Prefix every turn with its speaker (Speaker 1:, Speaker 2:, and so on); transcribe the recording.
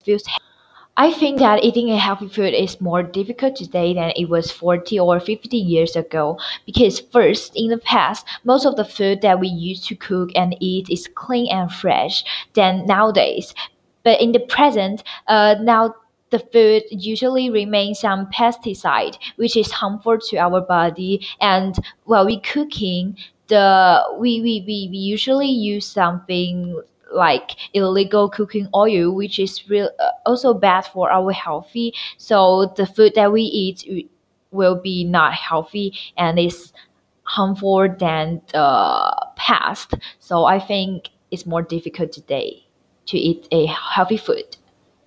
Speaker 1: feels. I think that eating a healthy food is more difficult today than it was 40 or 50 years ago because first, in the past, most of the food that we used to cook and eat is clean and fresh than nowadays. But in the present, now the food usually remains some pesticide, which is harmful to our body. And while we cooking, we usually use something like illegal cooking oil, which is also bad for our healthy. So the food that we eat will be not healthy and is harmful than the past. So I think it's more difficult today to eat a healthy food.